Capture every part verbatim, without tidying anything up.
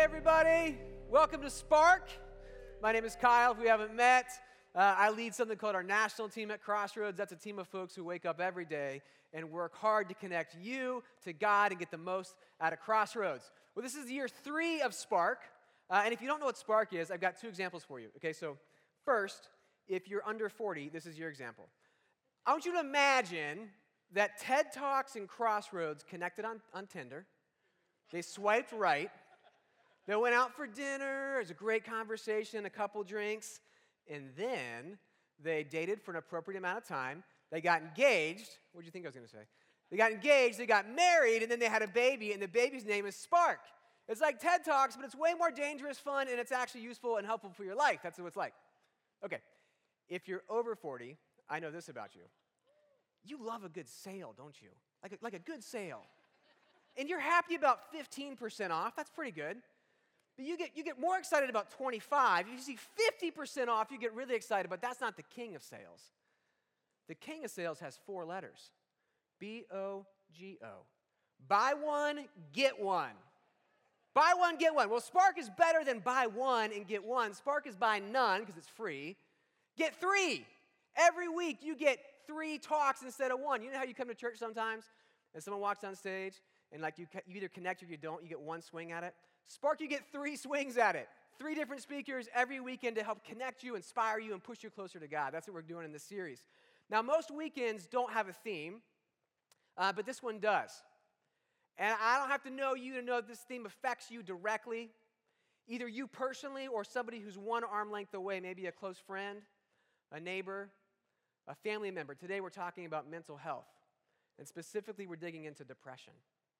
everybody. Welcome to Spark. My name is Kyle, if we haven't met. Uh, I lead something called our national team at Crossroads. That's a team of folks who wake up every day and work hard to connect you to God and get the most out of Crossroads. Well, this is year three of Spark. Uh, and if you don't know what Spark is, I've got two examples for you. Okay, so first, if you're under forty, this is your example. I want you to imagine that TED Talks and Crossroads connected on, on Tinder. They swiped right. They went out for dinner. It was a great conversation, a couple drinks. And then they dated for an appropriate amount of time. They got engaged. What do you think I was going to say? They got engaged, they got married, and then they had a baby, and the baby's name is Spark. It's like TED Talks, but it's way more dangerous, fun, and it's actually useful and helpful for your life. That's what it's like. Okay, if you're over forty, I know this about you. You love a good sale, don't you? Like a, like a good sale. And you're happy about fifteen percent off. That's pretty good. But you get, you get more excited about twenty-five. If you see fifty percent off, you get really excited, but that's not the king of sales. The king of sales has four letters. B O G O. Buy one, get one. Buy one, get one. Well, Spark is better than buy one and get one. Spark is buy none because it's free. Get three. Every week you get three talks instead of one. You know how you come to church sometimes and someone walks on stage and like you, you either connect or you don't, you get one swing at it? Spark, you get three swings at it. Three different speakers every weekend to help connect you, inspire you, and push you closer to God. That's what we're doing in this series. Now, most weekends don't have a theme, uh, but this one does. And I don't have to know you to know that this theme affects you directly, either you personally or somebody who's one arm length away, maybe a close friend, a neighbor, a family member. Today we're talking about mental health, and specifically we're digging into depression.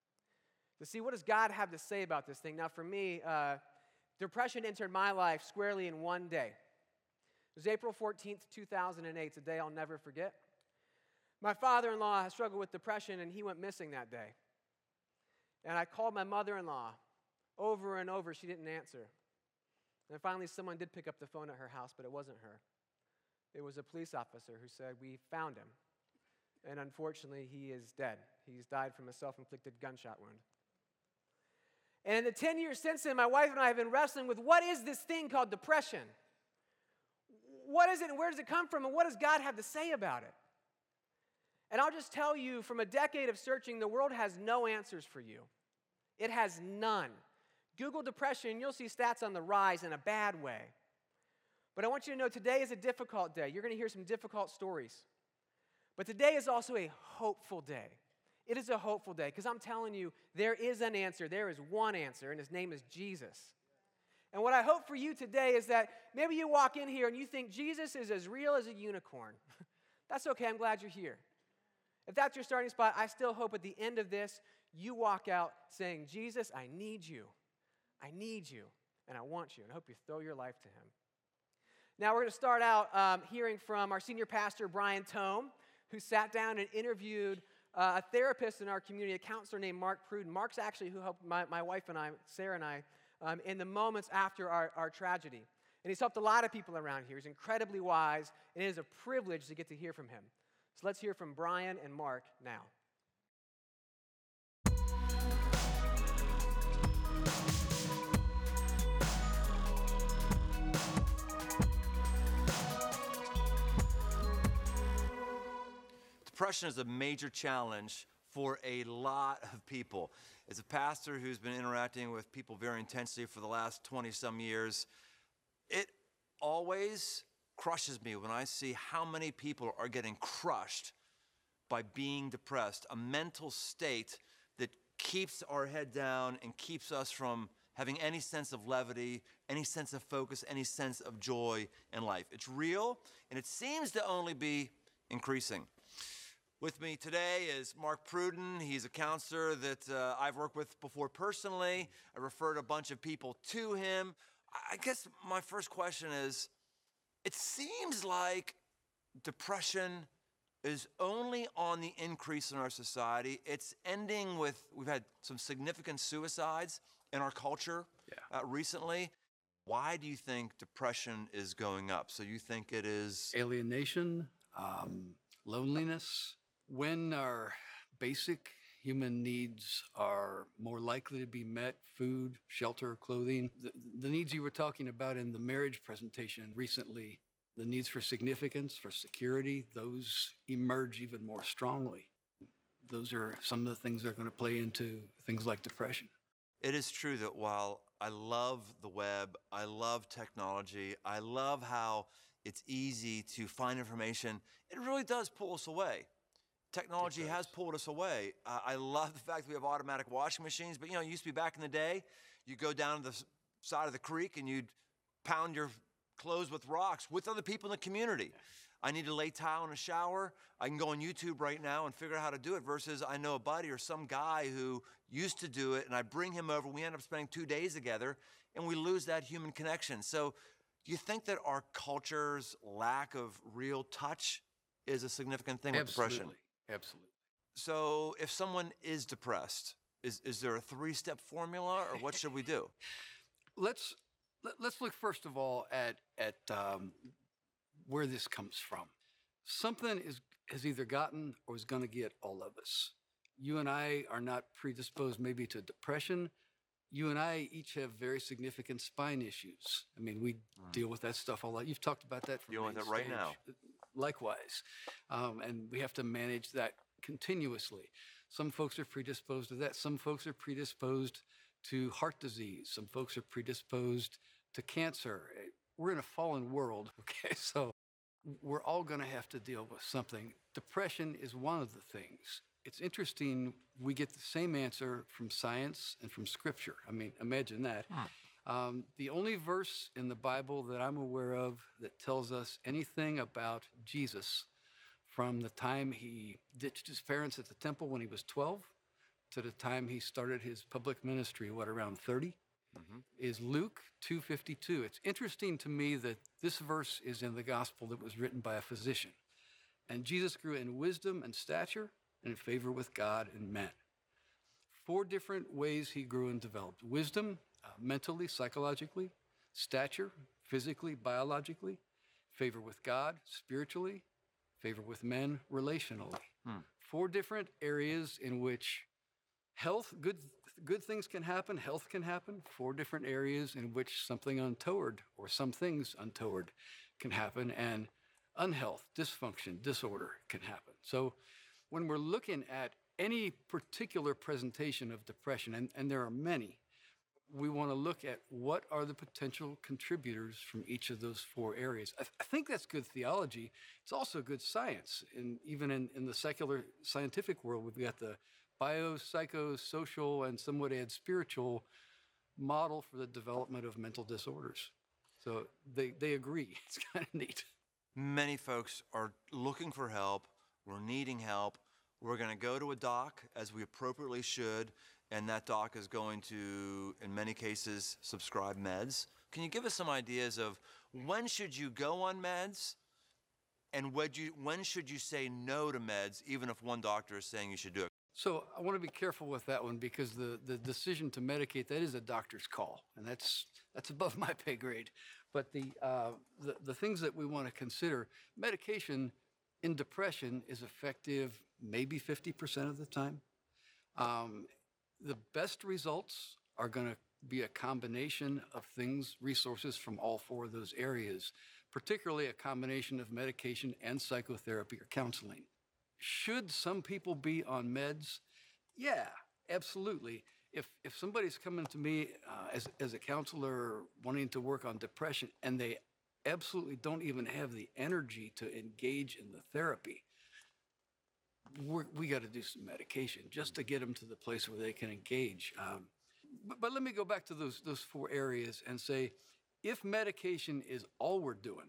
To see what does God have to say about this thing. Now for me, uh, depression entered my life squarely in one day. It was April fourteenth, two thousand eight. It's a day I'll never forget. My father-in-law has struggled with depression, and he went missing that day. And I called my mother-in-law over and over. She didn't answer. And finally, someone did pick up the phone at her house, but it wasn't her. It was a police officer who said, "We found him." And unfortunately, he is dead. He's died from a self-inflicted gunshot wound. And in the ten years since then, my wife and I have been wrestling with what is this thing called depression? What is it and where does it come from and what does God have to say about it? And I'll just tell you, from a decade of searching, the world has no answers for you. It has none. Google depression, you'll see stats on the rise in a bad way. But I want you to know today is a difficult day. You're going to hear some difficult stories. But today is also a hopeful day. It is a hopeful day because I'm telling you, there is an answer. There is one answer, and his name is Jesus. And what I hope for you today is that maybe you walk in here and you think Jesus is as real as a unicorn. That's okay. I'm glad you're here. If that's your starting spot, I still hope at the end of this, you walk out saying, Jesus, I need you. I need you, and I want you. And I hope you throw your life to him. Now, we're going to start out um, hearing from our senior pastor, Brian Tome, who sat down and interviewed Uh, a therapist in our community, a counselor named Mark Pruden. Mark's actually who helped my, my wife and I, Sarah and I, um, in the moments after our, our tragedy. And he's helped a lot of people around here. He's incredibly wise, and it is a privilege to get to hear from him. So let's hear from Brian and Mark now. Depression is a major challenge for a lot of people. As a pastor who's been interacting with people very intensely for the last twenty-some years, it always crushes me when I see how many people are getting crushed by being depressed, a mental state that keeps our head down and keeps us from having any sense of levity, any sense of focus, any sense of joy in life. It's real, and it seems to only be increasing. With me today is Mark Pruden. He's a counselor that uh, I've worked with before personally. I referred a bunch of people to him. I guess my first question is, it seems like depression is only on the increase in our society. It's ending with, we've had some significant suicides in our culture yeah. uh, recently. Why do you think depression is going up? So you think it is? Alienation, um, loneliness. When our basic human needs are more likely to be met: food, shelter, clothing. The, the needs you were talking about in the marriage presentation recently, the needs for significance, for security, those emerge even more strongly. Those are some of the things that are going to play into things like depression. It is true that while I love the web, I love technology, I love how it's easy to find information, it really does pull us away. Technology has pulled us away. Uh, I love the fact that we have automatic washing machines, but you know, it used to be back in the day, you go down to the s- side of the creek and you'd pound your clothes with rocks with other people in the community. I need to lay tile in a shower. I can go on YouTube right now and figure out how to do it, versus I know a buddy or some guy who used to do it and I bring him over. We end up spending two days together and we lose that human connection. So do you think that our culture's lack of real touch is a significant thing with Absolutely. depression? Absolutely. So if someone is depressed, is, is there a three-step formula or what should we do? Let's let, let's look first of all at at um, where this comes from. Something is has either gotten or is going to get all of us. You and I are not predisposed maybe to depression. You and I each have very significant spine issues. I mean, we mm. deal with that stuff a lot. You've talked about that from dealing with it right stage. now. Likewise, um, and we have to manage that continuously. Some folks are predisposed to that. Some folks are predisposed to heart disease. Some folks are predisposed to cancer. We're in a fallen world, okay? So we're all going to have to deal with something. Depression is one of the things. It's interesting, we get the same answer from science and from Scripture. I mean, imagine that. Hmm. Um, the only verse in the Bible that I'm aware of that tells us anything about Jesus from the time he ditched his parents at the temple when he was twelve to the time he started his public ministry, what, around thirty, mm-hmm. is Luke two fifty-two. It's interesting to me that this verse is in the gospel that was written by a physician. And Jesus grew in wisdom and stature and in favor with God and men. Four different ways he grew and developed: wisdom, uh, mentally, psychologically; stature, physically, biologically; favor with God, spiritually; favor with men, relationally. Hmm. Four different areas in which health, good, good things can happen, health can happen. Four different areas in which something untoward or some things untoward can happen, and unhealth, dysfunction, disorder can happen. So when we're looking at any particular presentation of depression, and, and there are many, we want to look at what are the potential contributors from each of those four areas. I, th- I think that's good theology. It's also good science. And even in, in the secular scientific world, we've got the bio, psycho, social, and some would add spiritual model for the development of mental disorders. So they, they agree. It's kind of neat. Many folks are looking for help. We're needing help. We're going to go to a doc, as we appropriately should, and that doc is going to, in many cases, prescribe meds. Can you give us some ideas of when should you go on meds, and when, you, when should you say no to meds, even if one doctor is saying you should do it? So I want to be careful with that one, because the, the decision to medicate, that is a doctor's call, and that's that's above my pay grade. But the, uh, the, the things that we want to consider, medication in depression is effective maybe fifty percent of the time. Um, the best results are going to be a combination of things, resources from all four of those areas, particularly a combination of medication and psychotherapy or counseling. Should some people be on meds? Yeah, absolutely. If if somebody's coming to me uh, as, as a counselor wanting to work on depression and they absolutely don't even have the energy to engage in the therapy, we're, we got to do some medication just to get them to the place where they can engage. Um, but, but let me go back to those, those four areas and say, if medication is all we're doing,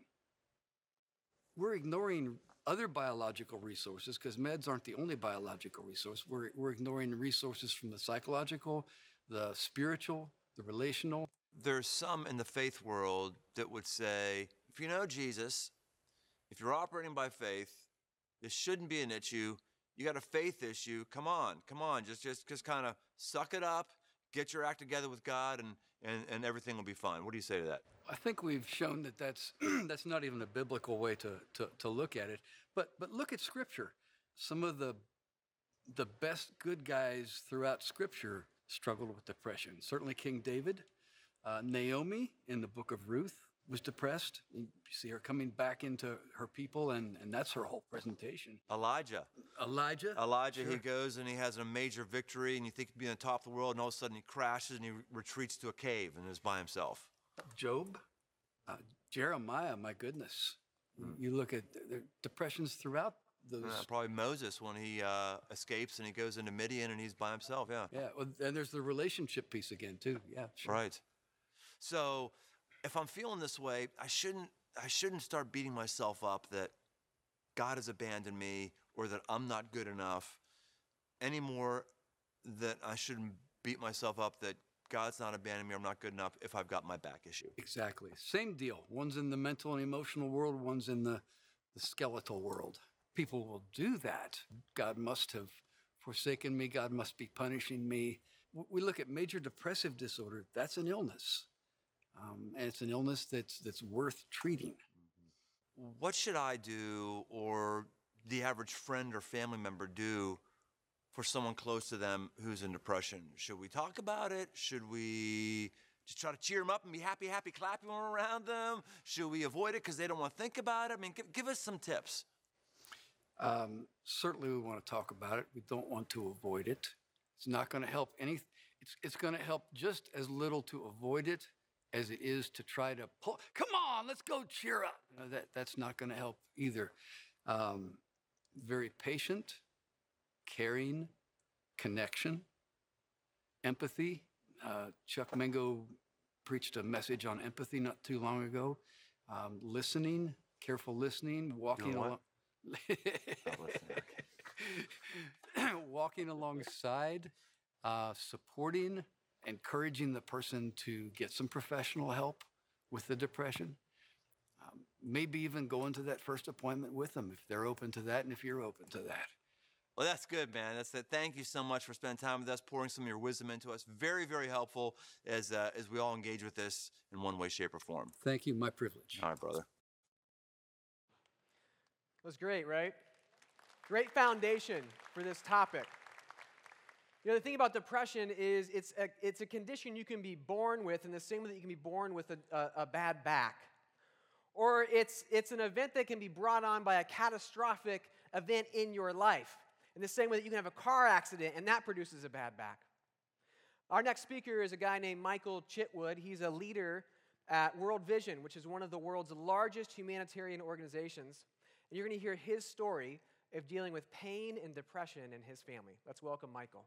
we're ignoring other biological resources, because meds aren't the only biological resource. We're, we're ignoring resources from the psychological, the spiritual, the relational. There's some in the faith world that would say, if you know Jesus, if you're operating by faith, this shouldn't be an issue. You got a faith issue. Come on, come on. Just, just, just kind of suck it up, get your act together with God, and, and, and everything will be fine. What do you say to that? I think we've shown that that's, that's not even a biblical way to, to, to look at it. But, but look at Scripture. Some of the the best good guys throughout Scripture struggled with depression. Certainly King David, uh, Naomi in the book of Ruth was depressed. You see her coming back into her people, and, and that's her whole presentation. Elijah. Elijah. Elijah, sure. he goes and he has a major victory, and you think he'd be on top of the world, and all of a sudden he crashes and he retreats to a cave and is by himself. Job, uh, Jeremiah, my goodness. Mm. You look at the depressions throughout those. Uh, probably Moses when he uh, escapes and he goes into Midian and he's by himself, yeah. Yeah, well, and there's the relationship piece again, too. Yeah, sure. Right. So if I'm feeling this way, I shouldn't, I shouldn't start beating myself up that God has abandoned me or that I'm not good enough any more than I shouldn't beat myself up that God's not abandoning me, I'm not good enough if I've got my back issue. Exactly. Same deal. One's in the mental and emotional world, one's in the, the skeletal world. People will do that. God must have forsaken me. God must be punishing me. We look at major depressive disorder. That's an illness. Um, and it's an illness that's, that's worth treating. What should I do or the average friend or family member do for someone close to them who's in depression? Should we talk about it? Should we just try to cheer them up and be happy, happy, clapping around them? Should we avoid it because they don't want to think about it? I mean, give, give us some tips. Um, certainly we want to talk about it. We don't want to avoid it. It's not going to help any. It's, it's going to help just as little to avoid it as it is to try to pull, come on, let's go cheer up. You know, that, that's not going to help either. Um, very patient, caring, connection, empathy. Uh, Chuck Mingo preached a message on empathy not too long ago. Um, listening, careful listening, walking along. Walking alongside, uh, supporting, encouraging the person to get some professional help with the depression. Um, maybe even go into that first appointment with them if they're open to that and if you're open to that. Well, that's good, man. That's it. Thank you so much for spending time with us, pouring some of your wisdom into us. Very, very helpful as uh, as we all engage with this in one way, shape, or form. Thank you. My privilege. All right, brother. That was great, right? Great foundation for this topic. You know, the thing about depression is it's a, it's a condition you can be born with in the same way that you can be born with a, a, a bad back. Or it's, it's an event that can be brought on by a catastrophic event in your life. In the same way that you can have a car accident and that produces a bad back. Our next speaker is a guy named Michael Chitwood. He's a leader at World Vision, which is one of the world's largest humanitarian organizations. And you're going to hear his story of dealing with pain and depression in his family. Let's welcome Michael.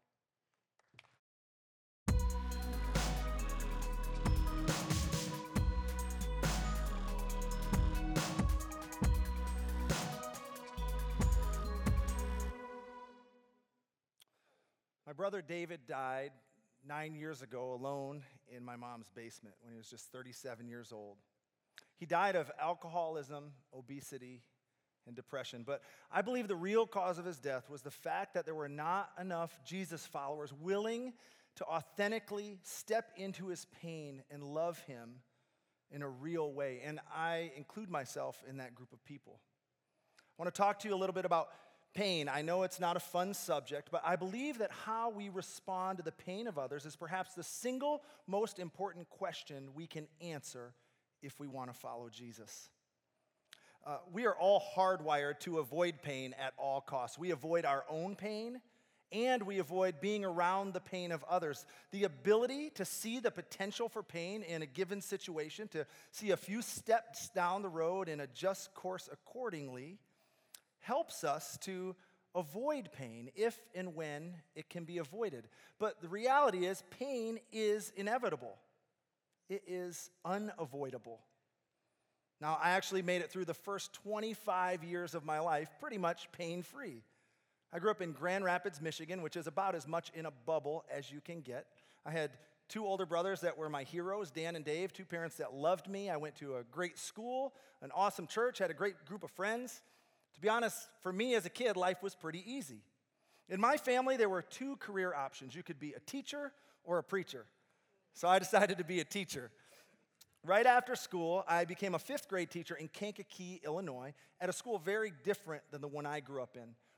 My brother David died nine years ago alone in my mom's basement when he was just thirty-seven years old. He died of alcoholism, obesity, and depression. But I believe the real cause of his death was the fact that there were not enough Jesus followers willing to authentically step into his pain and love him in a real way. And I include myself in that group of people. I want to talk to you a little bit about pain. I know it's not a fun subject, but I believe that how we respond to the pain of others is perhaps the single most important question we can answer if we want to follow Jesus. Uh, we are all hardwired to avoid pain at all costs. We avoid our own pain, and we avoid being around the pain of others. The ability to see the potential for pain in a given situation, to see a few steps down the road and adjust course accordingly, helps us to avoid pain if and when it can be avoided. But the reality is, pain is inevitable. It is unavoidable. Now, I actually made it through the first twenty-five years of my life pretty much pain-free. I grew up in Grand Rapids, Michigan, which is about as much in a bubble as you can get. I had two older brothers that were my heroes, Dan and Dave, two parents that loved me. I went to a great school, an awesome church, had a great group of friends. To be honest, for me as a kid, life was pretty easy. In my family, there were two career options. You could be a teacher or a preacher. So I decided to be a teacher. Right after school, I became a fifth grade teacher in Kankakee, Illinois, at a school very different than the one I grew up in.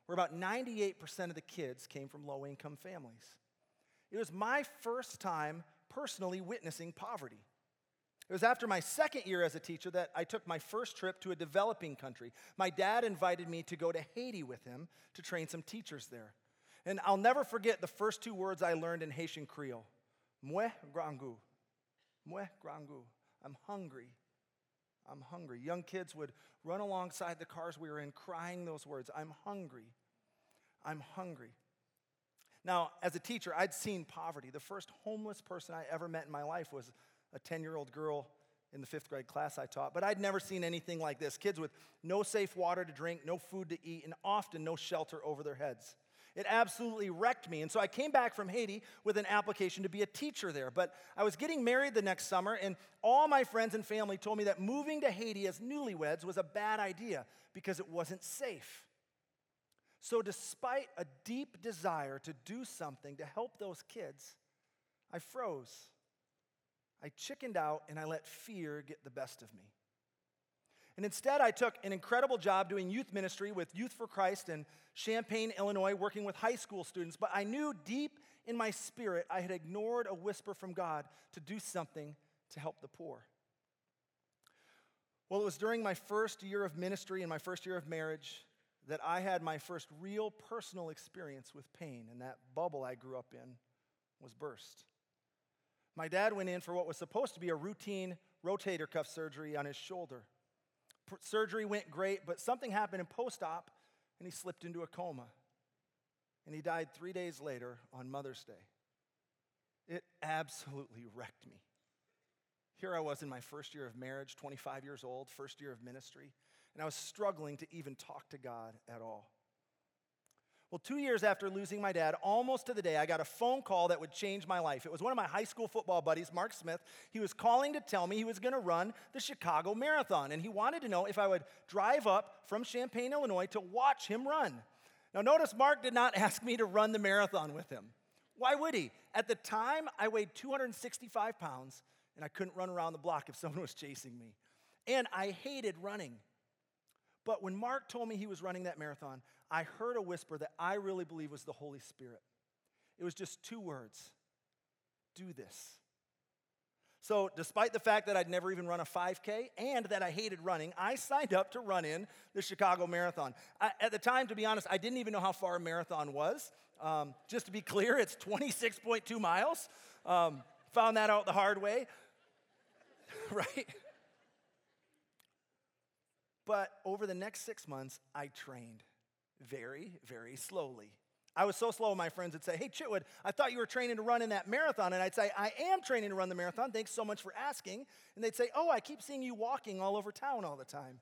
where about ninety-eight percent of the kids came from low-income families. It was my first time personally witnessing poverty. It was after my second year as a teacher that I took my first trip to a developing country. My dad invited me to go to Haiti with him to train some teachers there. And I'll never forget the first two words I learned in Haitian Creole. Moi grand goût. Moi grand goût. I'm hungry. I'm hungry. Young kids would run alongside the cars we were in crying those words. I'm hungry. I'm hungry. Now, as a teacher, I'd seen poverty. The first homeless person I ever met in my life was a ten-year-old girl in the fifth grade class I taught, but I'd never seen anything like this. Kids with no safe water to drink, no food to eat, and often no shelter over their heads. It absolutely wrecked me, and so I came back from Haiti with an application to be a teacher there, but I was getting married the next summer, and all my friends and family told me that moving to Haiti as newlyweds was a bad idea because it wasn't safe. So despite a deep desire to do something to help those kids, I froze. I chickened out and I let fear get the best of me. And instead, I took an incredible job doing youth ministry with Youth for Christ in Champaign, Illinois, working with high school students. But I knew deep in my spirit I had ignored a whisper from God to do something to help the poor. Well, it was during my first year of ministry and my first year of marriage that I had my first real personal experience with pain, and that bubble I grew up in was burst. My dad went in for what was supposed to be a routine rotator cuff surgery on his shoulder. P- surgery went great, but something happened in post-op, and he slipped into a coma. And he died three days later on Mother's Day. It absolutely wrecked me. Here I was in my first year of marriage, twenty-five years old, first year of ministry, and I was struggling to even talk to God at all. Well, two years after losing my dad, almost to the day, I got a phone call that would change my life. It was one of my high school football buddies, Mark Smith. He was calling to tell me he was going to run the Chicago Marathon, and he wanted to know if I would drive up from Champaign, Illinois, to watch him run. Now, notice Mark did not ask me to run the marathon with him. Why would he? At the time, I weighed two hundred sixty-five pounds, and I couldn't run around the block if someone was chasing me. And I hated running. But when Mark told me he was running that marathon, I heard a whisper that I really believe was the Holy Spirit. It was just two words: do this. So despite the fact that I'd never even run a five K and that I hated running, I signed up to run in the Chicago Marathon. I, at the time, to be honest, I didn't even know how far a marathon was. Um, just to be clear, it's twenty-six point two miles. Um, found that out the hard way, right? But over the next six months, I trained very, very slowly. I was so slow, my friends would say, "Hey, Chitwood, I thought you were training to run in that marathon." And I'd say, "I am training to run the marathon. Thanks so much for asking." And they'd say, "Oh, I keep seeing you walking all over town all the time."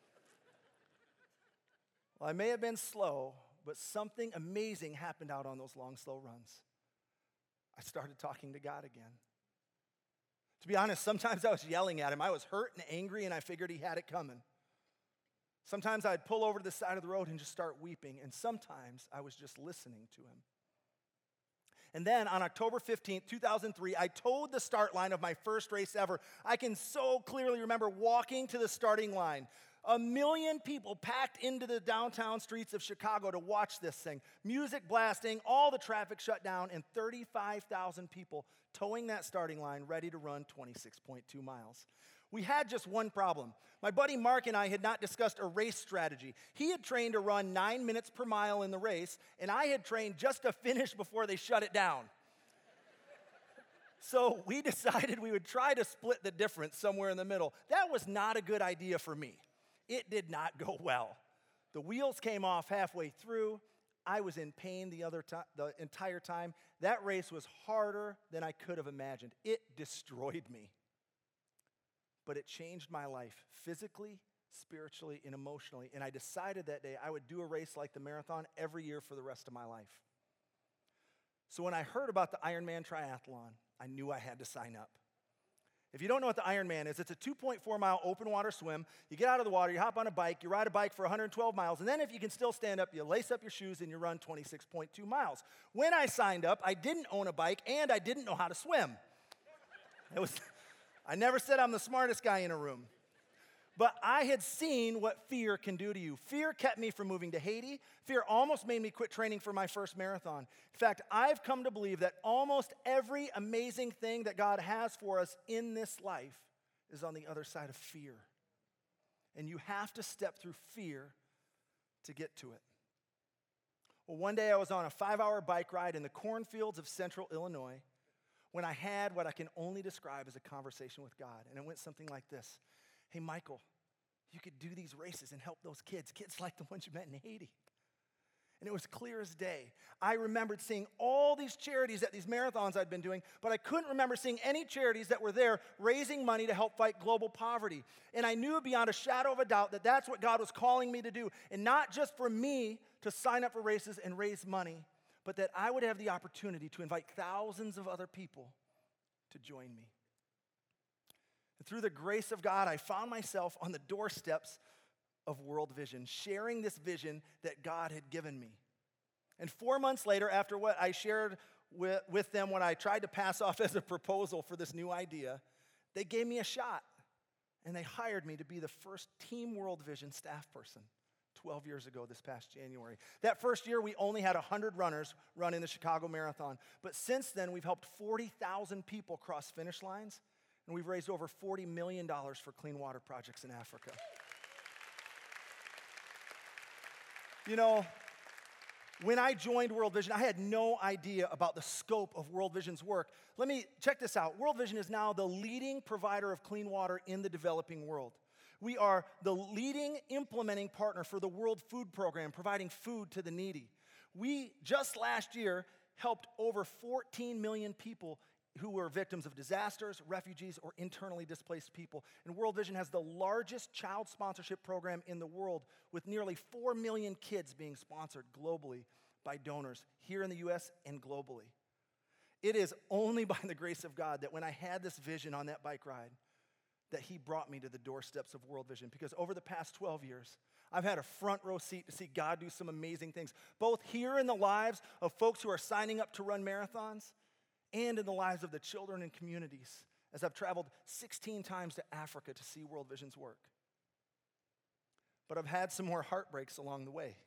Well, I may have been slow, but something amazing happened out on those long, slow runs. I started talking to God again. To be honest, sometimes I was yelling at him. I was hurt and angry, and I figured he had it coming. Sometimes I'd pull over to the side of the road and just start weeping, and sometimes I was just listening to him. And then on October fifteenth, two thousand three, I towed the start line of my first race ever. I can so clearly remember walking to the starting line. A million people packed into the downtown streets of Chicago to watch this thing. Music blasting, all the traffic shut down, and thirty-five thousand people towing that starting line ready to run twenty-six point two miles. We had just one problem. My buddy Mark and I had not discussed a race strategy. He had trained to run nine minutes per mile in the race, and I had trained just to finish before they shut it down. So we decided we would try to split the difference somewhere in the middle. That was not a good idea for me. It did not go well. The wheels came off halfway through. I was in pain the other time, the entire time. That race was harder than I could have imagined. It destroyed me. But it changed my life physically, spiritually, and emotionally. And I decided that day I would do a race like the marathon every year for the rest of my life. So when I heard about the Ironman Triathlon, I knew I had to sign up. If you don't know what the Ironman is, it's a two point four mile open water swim. You get out of the water, you hop on a bike, you ride a bike for one hundred twelve miles, and then if you can still stand up, you lace up your shoes and you run twenty-six point two miles. When I signed up, I didn't own a bike and I didn't know how to swim. It was... I never said I'm the smartest guy in a room. But I had seen what fear can do to you. Fear kept me from moving to Haiti. Fear almost made me quit training for my first marathon. In fact, I've come to believe that almost every amazing thing that God has for us in this life is on the other side of fear. And you have to step through fear to get to it. Well, one day I was on a five-hour bike ride in the cornfields of central Illinois when I had what I can only describe as a conversation with God. And it went something like this. Hey, Michael, you could do these races and help those kids, kids like the ones you met in Haiti. And it was clear as day. I remembered seeing all these charities at these marathons I'd been doing, but I couldn't remember seeing any charities that were there raising money to help fight global poverty. And I knew beyond a shadow of a doubt that that's what God was calling me to do. And not just for me to sign up for races and raise money, but that I would have the opportunity to invite thousands of other people to join me. And through the grace of God, I found myself on the doorsteps of World Vision, sharing this vision that God had given me. And four months later, after what I shared with, with them when I tried to pass off as a proposal for this new idea, they gave me a shot, and they hired me to be the first Team World Vision staff person twelve years ago this past January. That first year, we only had one hundred runners run in the Chicago Marathon. But since then, we've helped forty thousand people cross finish lines, and we've raised over forty million dollars for clean water projects in Africa. You know, when I joined World Vision, I had no idea about the scope of World Vision's work. Let me check this out. World Vision is now the leading provider of clean water in the developing world. We are the leading implementing partner for the World Food Program, providing food to the needy. We, just last year, helped over fourteen million people who were victims of disasters, refugees, or internally displaced people. And World Vision has the largest child sponsorship program in the world, with nearly four million kids being sponsored globally by donors here in the U S and globally. It is only by the grace of God that when I had this vision on that bike ride, that he brought me to the doorsteps of World Vision. Because over the past twelve years, I've had a front row seat to see God do some amazing things, both here in the lives of folks who are signing up to run marathons, and in the lives of the children and communities, as I've traveled sixteen times to Africa to see World Vision's work. But I've had some more heartbreaks along the way.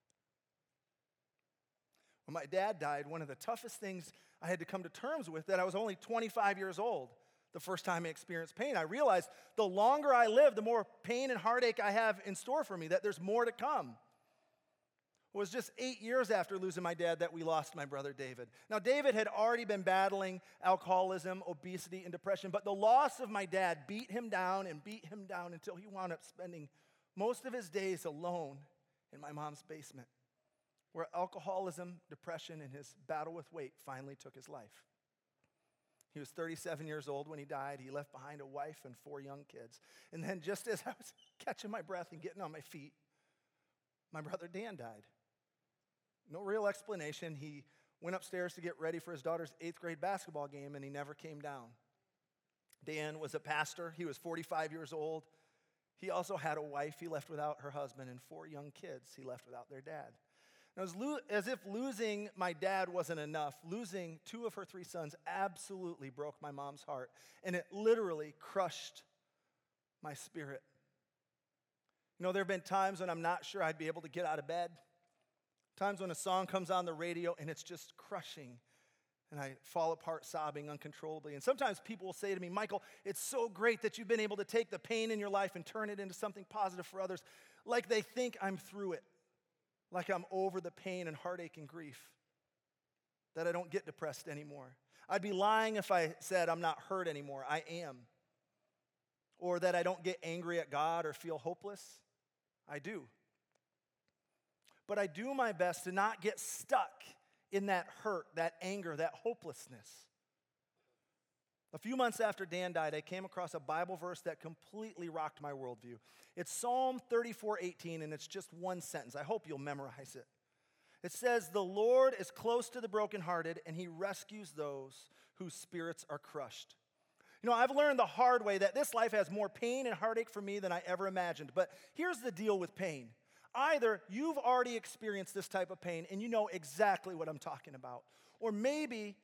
When my dad died, one of the toughest things I had to come to terms with, that I was only twenty-five years old the first time I experienced pain. I realized the longer I live, the more pain and heartache I have in store for me, that there's more to come. It was just eight years after losing my dad that we lost my brother David. Now, David had already been battling alcoholism, obesity, and depression, but the loss of my dad beat him down and beat him down until he wound up spending most of his days alone in my mom's basement, where alcoholism, depression, and his battle with weight finally took his life. He was thirty-seven years old when he died. He left behind a wife and four young kids. And then just as I was catching my breath and getting on my feet, my brother Dan died. No real explanation. He went upstairs to get ready for his daughter's eighth grade basketball game, and he never came down. Dan was a pastor. He was forty-five years old. He also had a wife he left without her husband, and four young kids he left without their dad. Now, as, lo- as if losing my dad wasn't enough, losing two of her three sons absolutely broke my mom's heart, and it literally crushed my spirit. You know, there have been times when I'm not sure I'd be able to get out of bed. Times when a song comes on the radio and it's just crushing, and I fall apart sobbing uncontrollably. And sometimes people will say to me, Michael, it's so great that you've been able to take the pain in your life and turn it into something positive for others, like they think I'm through it, like I'm over the pain and heartache and grief, that I don't get depressed anymore. I'd be lying if I said I'm not hurt anymore. I am. Or that I don't get angry at God or feel hopeless. I do. But I do my best to not get stuck in that hurt, that anger, that hopelessness. A few months after Dan died, I came across a Bible verse that completely rocked my worldview. It's Psalm thirty-four eighteen, and it's just one sentence. I hope you'll memorize it. It says, "The Lord is close to the brokenhearted, and he rescues those whose spirits are crushed." You know, I've learned the hard way that this life has more pain and heartache for me than I ever imagined. But here's the deal with pain. Either you've already experienced this type of pain and you know exactly what I'm talking about, or maybe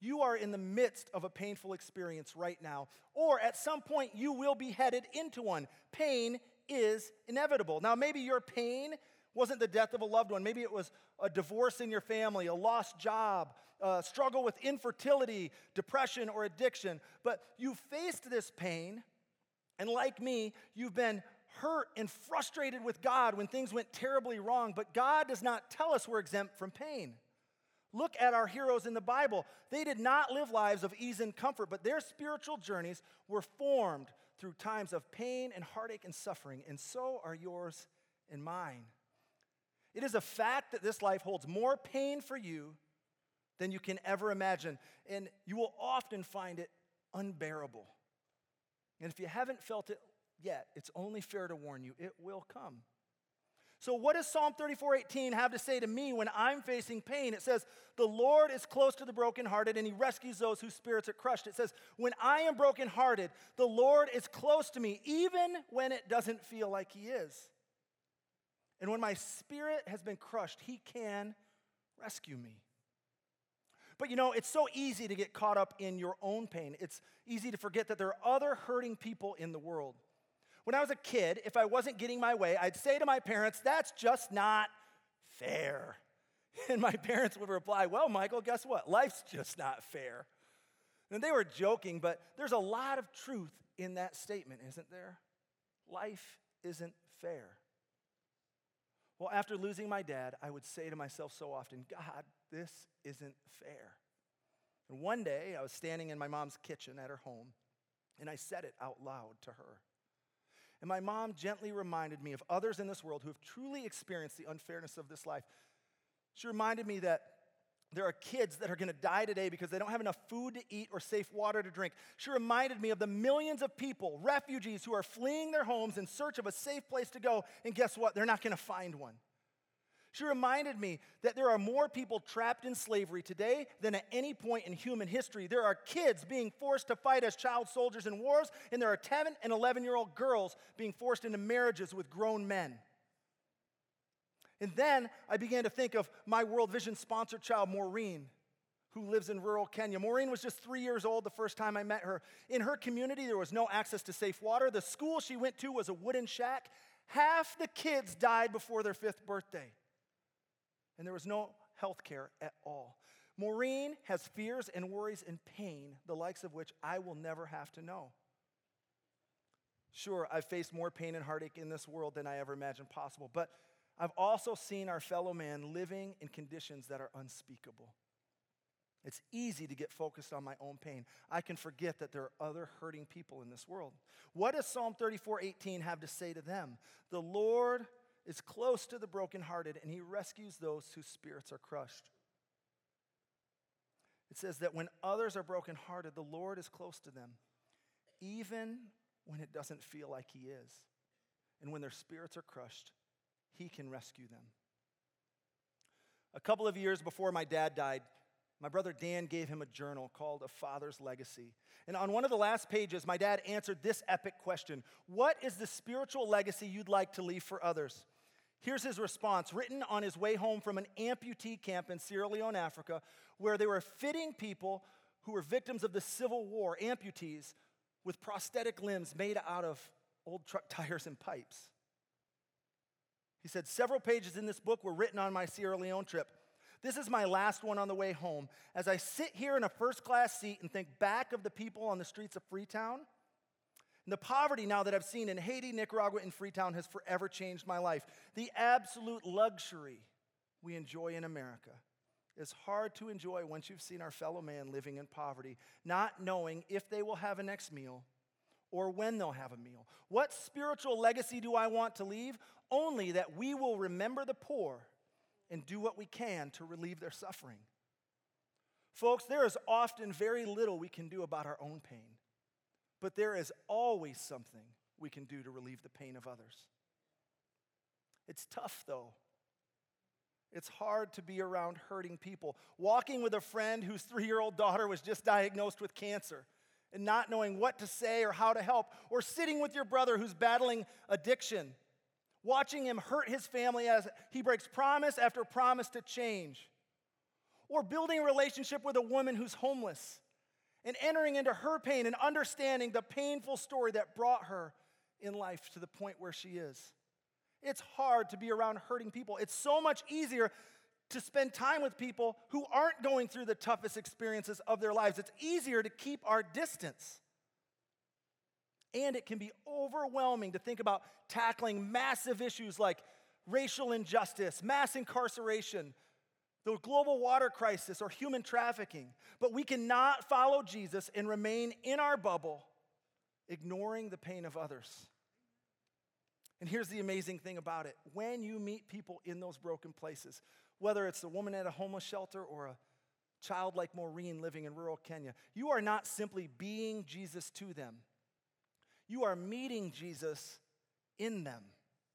You are in the midst of a painful experience right now, or at some point you will be headed into one. Pain is inevitable. Now, maybe your pain wasn't the death of a loved one. Maybe it was a divorce in your family, a lost job, a struggle with infertility, depression, or addiction. But you faced this pain, and like me, you've been hurt and frustrated with God when things went terribly wrong. But God does not tell us we're exempt from pain. Look at our heroes in the Bible. They did not live lives of ease and comfort, but their spiritual journeys were formed through times of pain and heartache and suffering, and so are yours and mine. It is a fact that this life holds more pain for you than you can ever imagine, and you will often find it unbearable. And if you haven't felt it yet, it's only fair to warn you, it will come. So what does Psalm thirty-four eighteen have to say to me when I'm facing pain? It says, the Lord is close to the brokenhearted, and he rescues those whose spirits are crushed. It says, when I am brokenhearted, the Lord is close to me, even when it doesn't feel like he is. And when my spirit has been crushed, he can rescue me. But you know, it's so easy to get caught up in your own pain. It's easy to forget that there are other hurting people in the world. When I was a kid, if I wasn't getting my way, I'd say to my parents, that's just not fair. And my parents would reply, well, Michael, guess what? Life's just not fair. And they were joking, but there's a lot of truth in that statement, isn't there? Life isn't fair. Well, after losing my dad, I would say to myself so often, God, this isn't fair. And one day, I was standing in my mom's kitchen at her home, and I said it out loud to her. And my mom gently reminded me of others in this world who have truly experienced the unfairness of this life. She reminded me that there are kids that are going to die today because they don't have enough food to eat or safe water to drink. She reminded me of the millions of people, refugees, who are fleeing their homes in search of a safe place to go, and guess what? They're not going to find one. She reminded me that there are more people trapped in slavery today than at any point in human history. There are kids being forced to fight as child soldiers in wars, and there are ten and eleven-year-old girls being forced into marriages with grown men. And then I began to think of my World Vision sponsored child, Maureen, who lives in rural Kenya. Maureen was just three years old the first time I met her. In her community, there was no access to safe water. The school she went to was a wooden shack. Half the kids died before their fifth birthday. And there was no health care at all. Maureen has fears and worries and pain, the likes of which I will never have to know. Sure, I've faced more pain and heartache in this world than I ever imagined possible, but I've also seen our fellow man living in conditions that are unspeakable. It's easy to get focused on my own pain. I can forget that there are other hurting people in this world. What does Psalm thirty-four eighteen have to say to them? The Lord is close to the brokenhearted, and he rescues those whose spirits are crushed. It says that when others are brokenhearted, the Lord is close to them, even when it doesn't feel like he is. And when their spirits are crushed, he can rescue them. A couple of years before my dad died, my brother Dan gave him a journal called A Father's Legacy. And on one of the last pages, my dad answered this epic question: what is the spiritual legacy you'd like to leave for others? Here's his response, written on his way home from an amputee camp in Sierra Leone, Africa, where they were fitting people who were victims of the Civil War, amputees, with prosthetic limbs made out of old truck tires and pipes. He said, several pages in this book were written on my Sierra Leone trip. This is my last one on the way home. As I sit here in a first-class seat and think back of the people on the streets of Freetown, and the poverty now that I've seen in Haiti, Nicaragua, and Freetown has forever changed my life. The absolute luxury we enjoy in America is hard to enjoy once you've seen our fellow man living in poverty, not knowing if they will have a next meal or when they'll have a meal. What spiritual legacy do I want to leave? Only that we will remember the poor and do what we can to relieve their suffering. Folks, there is often very little we can do about our own pain. But there is always something we can do to relieve the pain of others. It's tough, though. It's hard to be around hurting people. Walking with a friend whose three-year-old daughter was just diagnosed with cancer and not knowing what to say or how to help, or sitting with your brother who's battling addiction, watching him hurt his family as he breaks promise after promise to change. or building a relationship with a woman who's homeless and entering into her pain and understanding the painful story that brought her in life to the point where she is. It's hard to be around hurting people. It's so much easier to spend time with people who aren't going through the toughest experiences of their lives. It's easier to keep our distance. And it can be overwhelming to think about tackling massive issues like racial injustice, mass incarceration, the global water crisis, or human trafficking. But we cannot follow Jesus and remain in our bubble, ignoring the pain of others. And here's the amazing thing about it. When you meet people in those broken places, whether it's the woman at a homeless shelter or a child like Maureen living in rural Kenya, you are not simply being Jesus to them. You are meeting Jesus in them.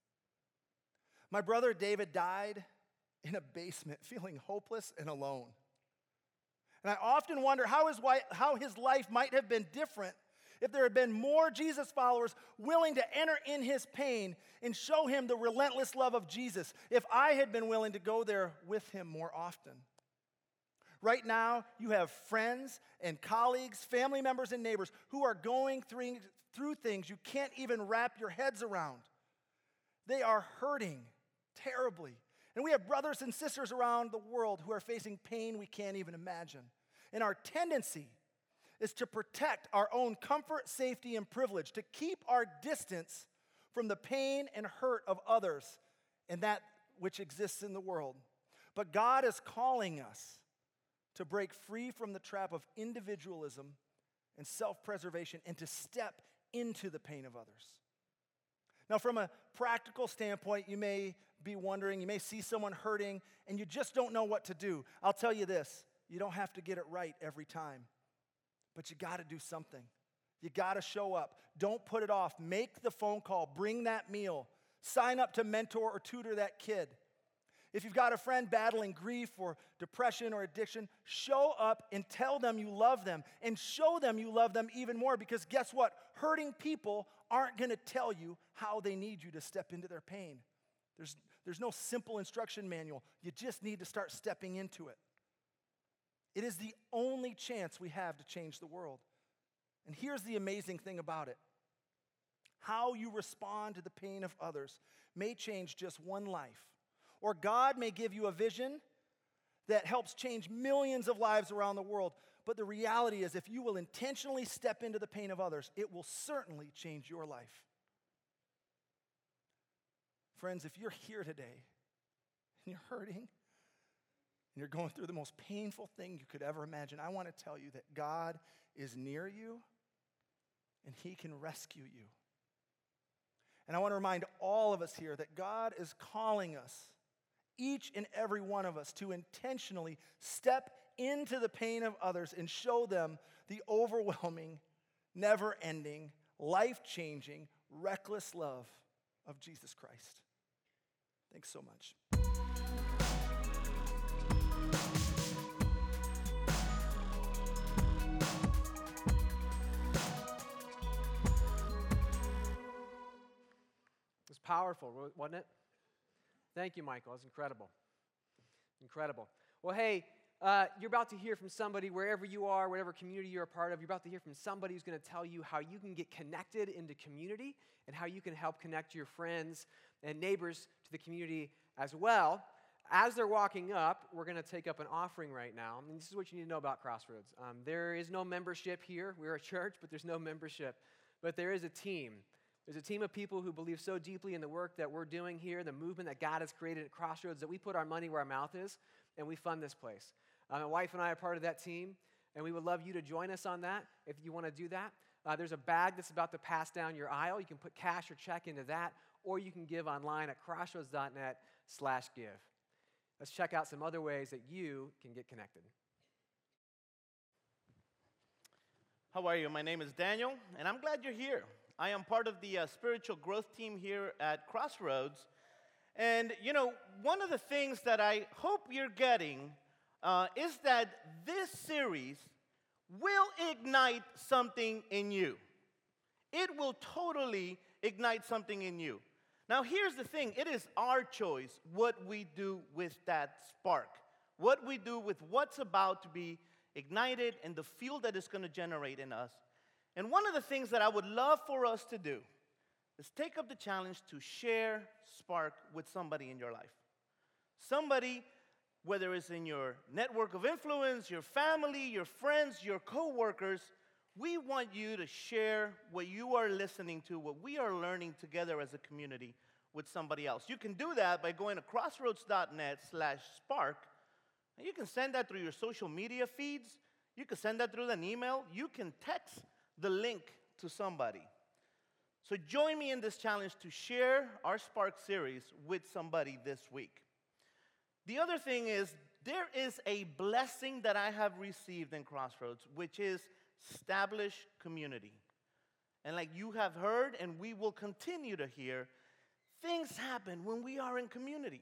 My brother David died in a basement, feeling hopeless and alone. And I often wonder how his, wife, how his life might have been different if there had been more Jesus followers willing to enter in his pain and show him the relentless love of Jesus, if I had been willing to go there with him more often. Right now, you have friends and colleagues, family members and neighbors who are going through, through things you can't even wrap your heads around. They are hurting terribly. And we have brothers and sisters around the world who are facing pain we can't even imagine. And our tendency is to protect our own comfort, safety, and privilege, to keep our distance from the pain and hurt of others and that which exists in the world. But God is calling us to break free from the trap of individualism and self-preservation and to step into the pain of others. Now, from a practical standpoint, you may be wondering, you may see someone hurting, and you just don't know what to do. I'll tell you this, you don't have to get it right every time, but you got to do something. You got to show up. Don't put it off. Make the phone call. Bring that meal. Sign up to mentor or tutor that kid. If you've got a friend battling grief or depression or addiction, show up and tell them you love them and show them you love them even more, because guess what? Hurting people aren't going to tell you how they need you to step into their pain. There's, there's no simple instruction manual. You just need to start stepping into it. It is the only chance we have to change the world. And here's the amazing thing about it. How you respond to the pain of others may change just one life. Or God may give you a vision that helps change millions of lives around the world. But the reality is, if you will intentionally step into the pain of others, it will certainly change your life. Friends, if you're here today and you're hurting and you're going through the most painful thing you could ever imagine, I want to tell you that God is near you and he can rescue you. And I want to remind all of us here that God is calling us, each and every one of us, to intentionally step into the pain of others and show them the overwhelming, never-ending, life-changing, reckless love of Jesus Christ. Thanks so much. It was powerful, wasn't it? Thank you, Michael. That's incredible. Incredible. Well, hey, uh, you're about to hear from somebody wherever you are, whatever community you're a part of. You're about to hear from somebody who's going to tell you how you can get connected into community and how you can help connect your friends and neighbors to the community as well. As they're walking up, we're going to take up an offering right now. And this is what you need to know about Crossroads. Um, there is no membership here. We're a church, but there's no membership. But there is a team. There's a team of people who believe so deeply in the work that we're doing here, the movement that God has created at Crossroads, that we put our money where our mouth is, and we fund this place. Uh, my wife and I are part of that team, and we would love you to join us on that if you want to do that. Uh, there's a bag that's about to pass down your aisle. You can put cash or check into that, or you can give online at crossroads.net slash give. Let's check out some other ways that you can get connected. How are you? My name is Daniel, and I'm glad you're here. I am part of the uh, spiritual growth team here at Crossroads. And, you know, one of the things that I hope you're getting uh, is that this series will ignite something in you. It will totally ignite something in you. Now, here's the thing. It is our choice what we do with that spark, what we do with what's about to be ignited and the fuel that it's going to generate in us. And one of the things that I would love for us to do is take up the challenge to share Spark with somebody in your life. Somebody, whether it's in your network of influence, your family, your friends, your coworkers, we want you to share what you are listening to, what we are learning together as a community with somebody else. You can do that by going to crossroads.net slash spark. And you can send that through your social media feeds. You can send that through an email. You can text the link to somebody. So join me in this challenge to share our Spark series with somebody this week. The other thing is, there is a blessing that I have received in Crossroads, which is establish community. And like you have heard, and we will continue to hear, things happen when we are in community.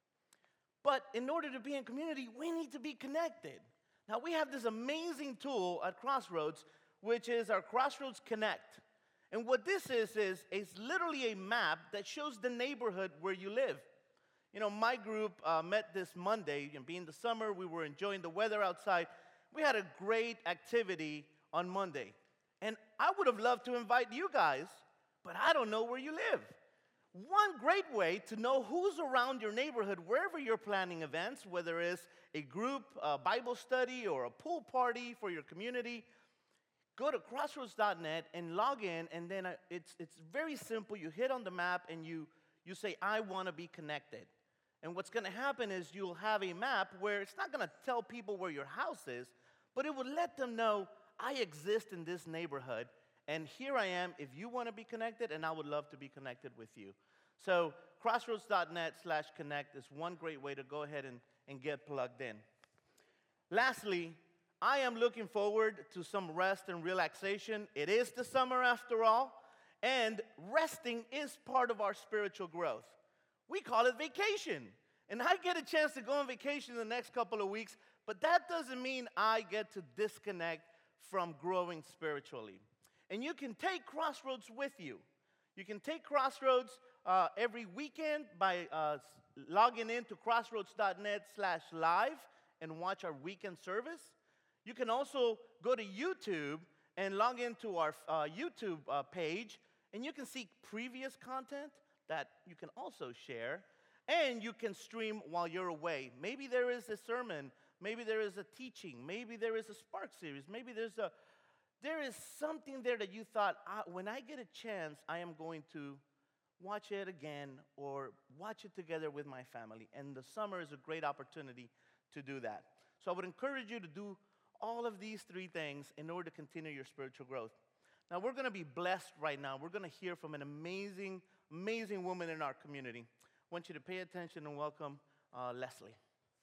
But in order to be in community, we need to be connected. Now, we have this amazing tool at Crossroads, which is our Crossroads Connect. And what this is, is, is literally a map that shows the neighborhood where you live. You know, my group uh, met this Monday, and being the summer, we were enjoying the weather outside. We had a great activity on Monday. And I would have loved to invite you guys, but I don't know where you live. One great way to know who's around your neighborhood, wherever you're planning events, whether it's a group, a Bible study, or a pool party for your community, go to crossroads dot net and log in, and then it's, it's very simple. You hit on the map, and you, you say, I want to be connected. And what's going to happen is you'll have a map where it's not going to tell people where your house is, but it will let them know, I exist in this neighborhood, and here I am if you want to be connected, and I would love to be connected with you. So crossroads.net slash connect is one great way to go ahead and, and get plugged in. Lastly, I am looking forward to some rest and relaxation. It is the summer after all, and resting is part of our spiritual growth. We call it vacation, and I get a chance to go on vacation in the next couple of weeks, but that doesn't mean I get to disconnect from growing spiritually. And you can take Crossroads with you. You can take Crossroads uh, every weekend by uh, logging in to crossroads.net slash live and watch our weekend service. You can also go to YouTube and log into our uh, YouTube uh, page, and you can see previous content that you can also share, and you can stream while you're away. Maybe there is a sermon, maybe there is a teaching, maybe there is a Spark series, maybe there's a There is something there that you thought, ah, when I get a chance, I am going to watch it again or watch it together with my family. And the summer is a great opportunity to do that. So I would encourage you to do all of these three things in order to continue your spiritual growth. Now, we're going to be blessed right now. We're going to hear from an amazing, amazing woman in our community. I want you to pay attention and welcome uh, Leslie.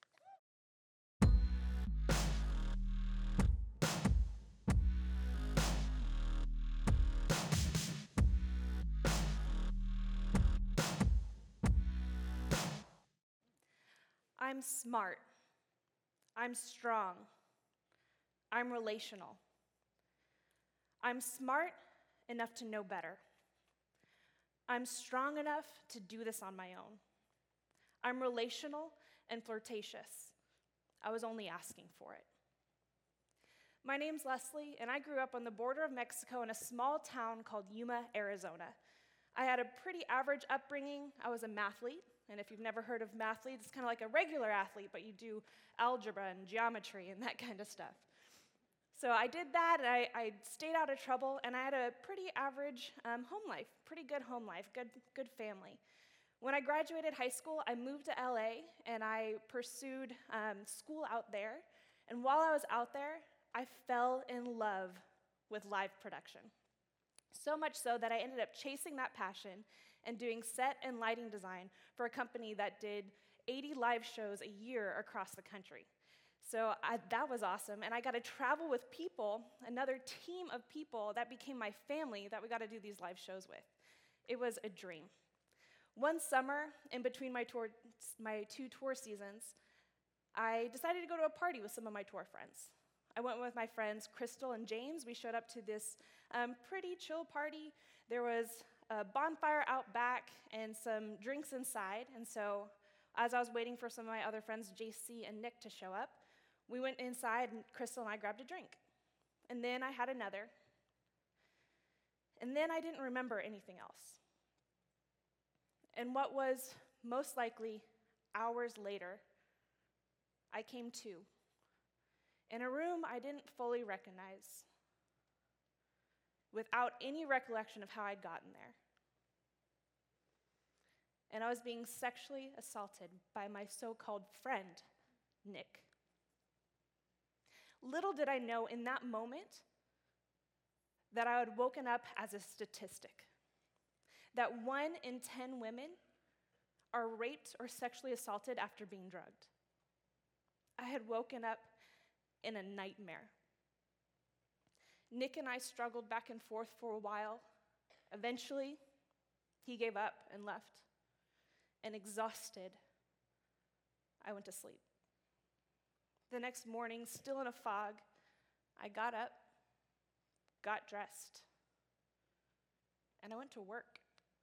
I'm smart. I'm strong. I'm relational. I'm smart enough to know better. I'm strong enough to do this on my own. I'm relational and flirtatious. I was only asking for it. My name's Leslie, and I grew up on the border of Mexico in a small town called Yuma, Arizona. I had a pretty average upbringing. I was a mathlete. And if you've never heard of mathlete, it's kind of like a regular athlete, but you do algebra and geometry and that kind of stuff. So I did that, and I, I stayed out of trouble, and I had a pretty average um, home life, pretty good home life, good, good family. When I graduated high school, I moved to L A, and I pursued um, school out there. And while I was out there, I fell in love with live production. So much so that I ended up chasing that passion and doing set and lighting design for a company that did eighty live shows a year across the country. So I, that was awesome, and I got to travel with people, another team of people that became my family that we got to do these live shows with. It was a dream. One summer, in between my, tour, my two tour seasons, I decided to go to a party with some of my tour friends. I went with my friends Crystal and James. We showed up to this um, pretty chill party. There was a bonfire out back and some drinks inside, and so As I was waiting for some of my other friends, J C and Nick, to show up, we went inside and Crystal and I grabbed a drink. And then I had another. And then I didn't remember anything else. And what was most likely hours later, I came to in a room I didn't fully recognize, without any recollection of how I'd gotten there. And I was being sexually assaulted by my so-called friend, Nick. Little did I know in that moment that I had woken up as a statistic, that one in ten women are raped or sexually assaulted after being drugged. I had woken up in a nightmare. Nick and I struggled back and forth for a while. Eventually, he gave up and left. And exhausted, I went to sleep. The next morning, still in a fog, I got up, got dressed, and I went to work.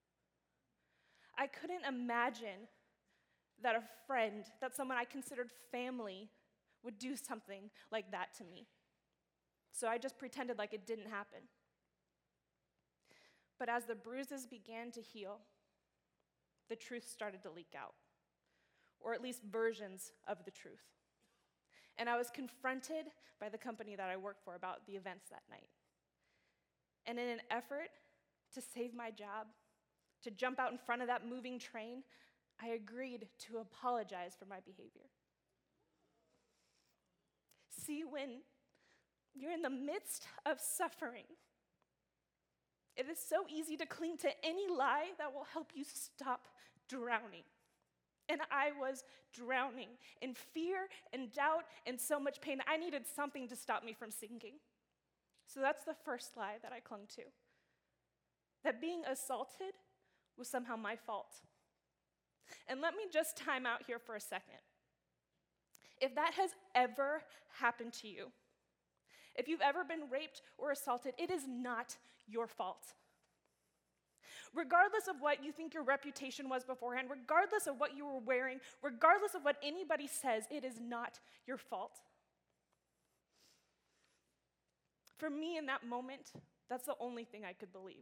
I couldn't imagine that a friend, that someone I considered family, would do something like that to me. So I just pretended like it didn't happen. But as the bruises began to heal, the truth started to leak out, or at least versions of the truth. And I was confronted by the company that I worked for about the events that night. And in an effort to save my job, to jump out in front of that moving train, I agreed to apologize for my behavior. See, when you're in the midst of suffering, it is so easy to cling to any lie that will help you stop drowning. And I was drowning in fear and doubt and so much pain. I needed something to stop me from sinking. So that's the first lie that I clung to, that being assaulted was somehow my fault. And let me just time out here for a second. If that has ever happened to you, if you've ever been raped or assaulted, it is not your fault. Regardless of what you think your reputation was beforehand, regardless of what you were wearing, regardless of what anybody says, it is not your fault. For me in that moment, that's the only thing I could believe.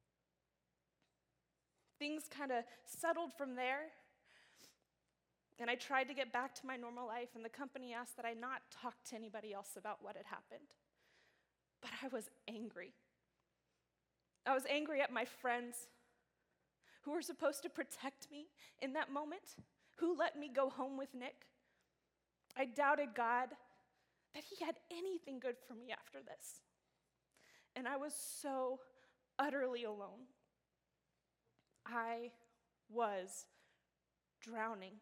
Things kind of settled from there, and I tried to get back to my normal life, and the company asked that I not talk to anybody else about what had happened. But I was angry. I was angry at my friends who were supposed to protect me in that moment, who let me go home with Nick. I doubted God that he had anything good for me after this. And I was so utterly alone. I was drowning.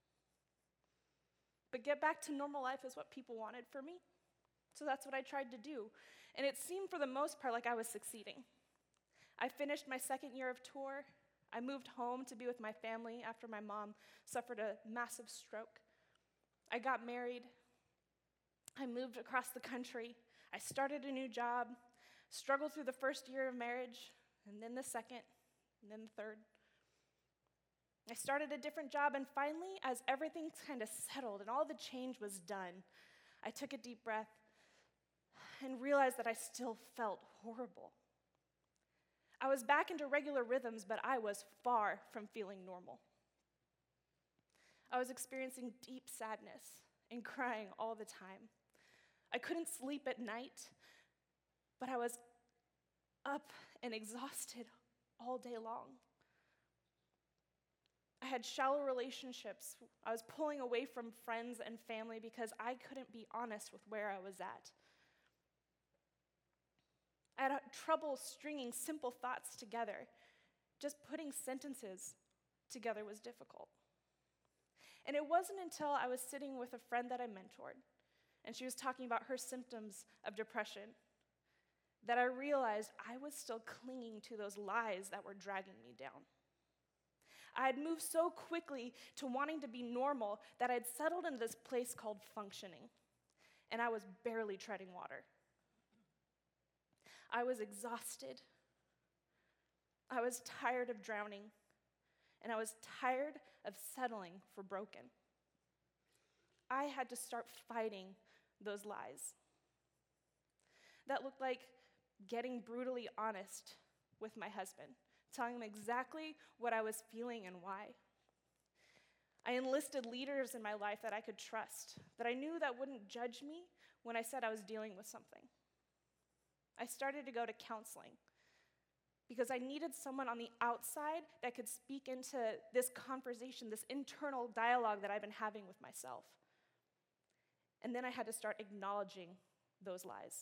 But get back to normal life is what people wanted for me. So that's what I tried to do. And it seemed for the most part like I was succeeding. I finished my second year of tour. I moved home to be with my family after my mom suffered a massive stroke. I got married. I moved across the country. I started a new job, struggled through the first year of marriage, and then the second, and then the third. I started a different job, and finally, as everything kind of settled and all the change was done, I took a deep breath and realized that I still felt horrible. I was back into regular rhythms, but I was far from feeling normal. I was experiencing deep sadness and crying all the time. I couldn't sleep at night, but I was up and exhausted all day long. I had shallow relationships. I was pulling away from friends and family because I couldn't be honest with where I was at. I had trouble stringing simple thoughts together. Just putting sentences together was difficult. And it wasn't until I was sitting with a friend that I mentored, and she was talking about her symptoms of depression, that I realized I was still clinging to those lies that were dragging me down. I had moved so quickly to wanting to be normal that I'd settled into this place called functioning, and I was barely treading water. I was exhausted. I was tired of drowning, and I was tired of settling for broken. I had to start fighting those lies. That looked like getting brutally honest with my husband, telling him exactly what I was feeling and why. I enlisted leaders in my life that I could trust, that I knew that wouldn't judge me when I said I was dealing with something. I started to go to counseling because I needed someone on the outside that could speak into this conversation, this internal dialogue that I've been having with myself. And then I had to start acknowledging those lies.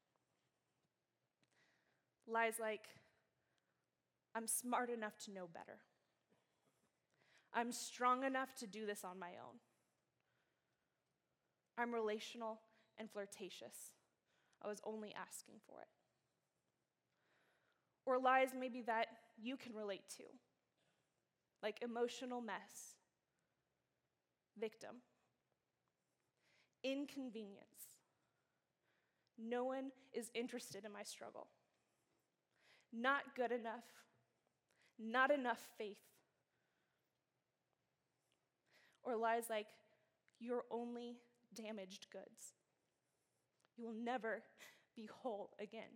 Lies like, I'm smart enough to know better. I'm strong enough to do this on my own. I'm relational and flirtatious. I was only asking for it. Or lies maybe that you can relate to, like emotional mess, victim, inconvenience. No one is interested in my struggle. Not good enough. Not enough faith. Or lies like, you're only damaged goods. You will never be whole again.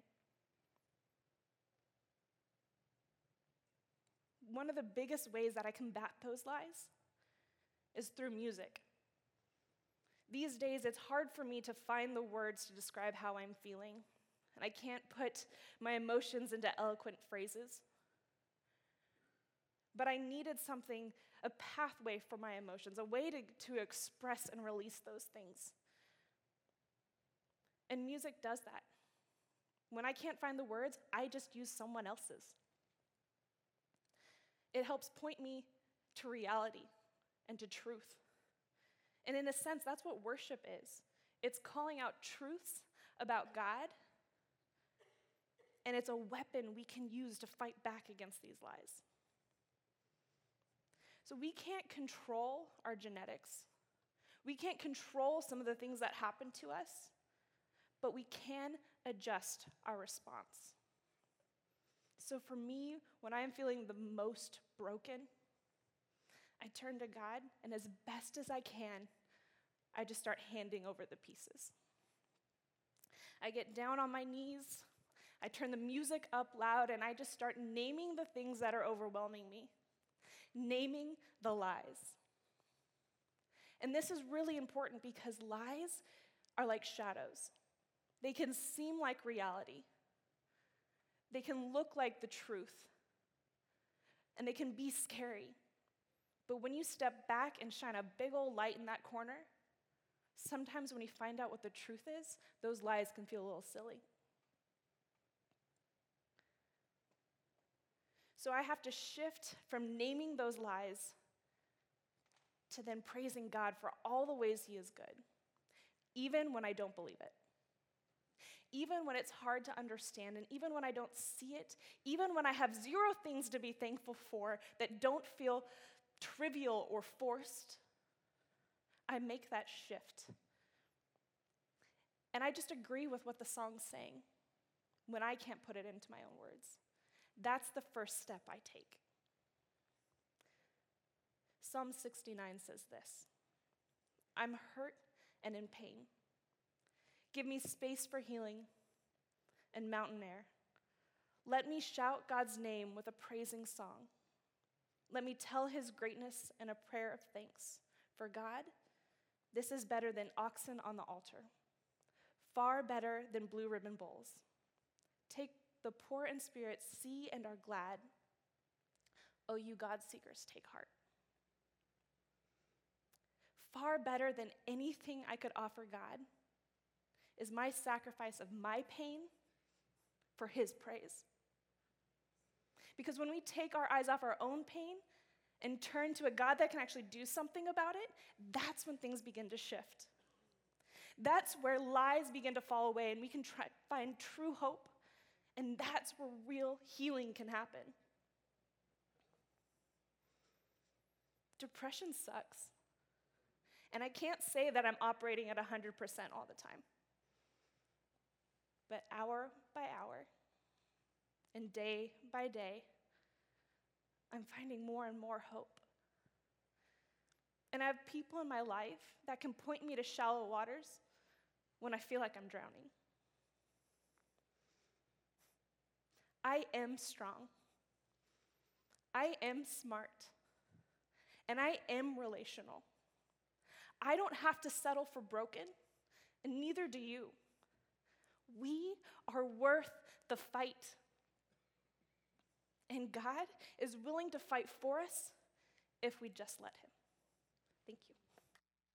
One of the biggest ways that I combat those lies is through music. These days, it's hard for me to find the words to describe how I'm feeling, and I can't put my emotions into eloquent phrases. But I needed something, a pathway for my emotions, a way to, to express and release those things. And music does that. When I can't find the words, I just use someone else's. It helps point me to reality and to truth. And in a sense, that's what worship is. It's calling out truths about God, and it's a weapon we can use to fight back against these lies. So we can't control our genetics. We can't control some of the things that happen to us, but we can adjust our response. So for me, when I am feeling the most broken, I turn to God, and as best as I can, I just start handing over the pieces. I get down on my knees, I turn the music up loud, and I just start naming the things that are overwhelming me, naming the lies. And this is really important because lies are like shadows. They can seem like reality. They can look like the truth. And they can be scary. But when you step back and shine a big old light in that corner, sometimes when you find out what the truth is, those lies can feel a little silly. So I have to shift from naming those lies to then praising God for all the ways He is good, even when I don't believe it. Even when it's hard to understand, and even when I don't see it, even when I have zero things to be thankful for that don't feel trivial or forced, I make that shift. And I just agree with what the song's saying when I can't put it into my own words. That's the first step I take. Psalm sixty-nine says this: I'm hurt and in pain. Give me space for healing and mountain air. Let me shout God's name with a praising song. Let me tell His greatness in a prayer of thanks. For God, this is better than oxen on the altar, far better than blue ribbon bowls. Take the poor in spirit, see and are glad. O you God seekers, take heart. Far better than anything I could offer God is my sacrifice of my pain for His praise. Because when we take our eyes off our own pain and turn to a God that can actually do something about it, that's when things begin to shift. That's where lies begin to fall away and we can try, find true hope, and that's where real healing can happen. Depression sucks. And I can't say that I'm operating at one hundred percent all the time. But hour by hour and day by day, I'm finding more and more hope. And I have people in my life that can point me to shallow waters when I feel like I'm drowning. I am strong. I am smart. And I am relational. I don't have to settle for broken, and neither do you. We are worth the fight. And God is willing to fight for us if we just let him. Thank you.